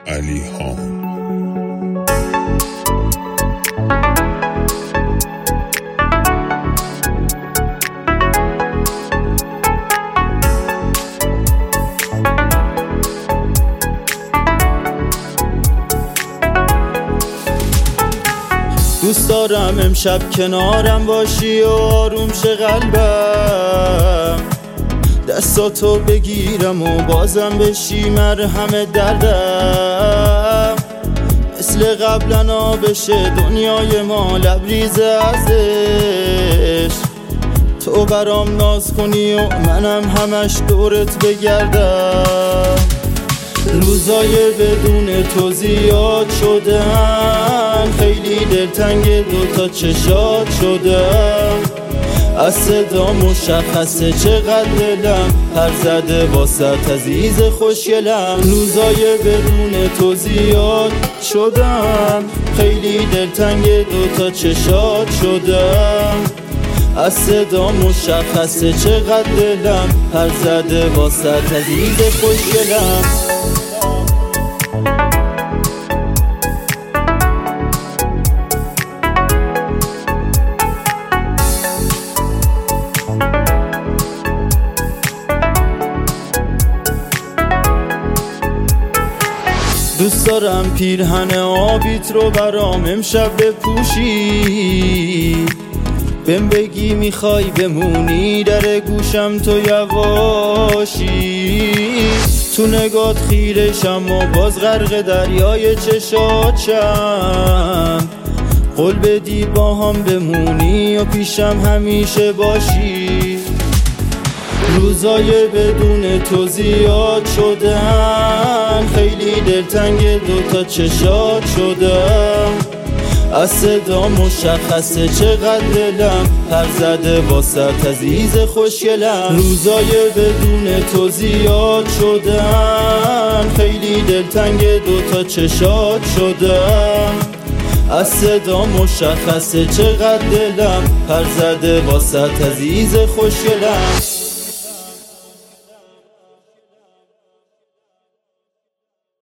علی هام. دوست دارم امشب کنارم باشی و آروم شه قلبم، دستاتو بگیرم و بازم بشی مرهم دردم. مثل قبلا بشه دنیای ما لبریز ازش، تو برام ناز کنی و منم همش دورت بگردم. روزای بدون تو زیاد شدن، خیلی دلتنگ دوتا چشات شدم. از صدا مشخصه چقدر دلم پر زده واسط عزیز خوشگلم. روزای بدون تو زیاد شدم، خیلی دلتنگ دوتا چشات شدم. از صدا مشخصه چقدر دلم پر زده واسط عزیز خوشگلم. دوست دارم پیرهن آبیت رو برام امشب بپوشی، بهم بگی میخوای بمونی در گوشم تو یواشی. تو نگات خیرشم و باز غرق دریای چشاتشم، قول بدی با هم بمونی و پیشم همیشه باشی. روزای بدون تو زیاد شدن، خیلی دلتنگ دوتا چشات شدم. از صدا مشخصه چقدر دلم پر زده واسط عزیز خوشگلم. روزای بدون تو زیاد شدن، خیلی دلتنگ دوتا چشات شدم. از صدا مشخصه چقدر دلم پر زده واسط عزیز خوشگلم.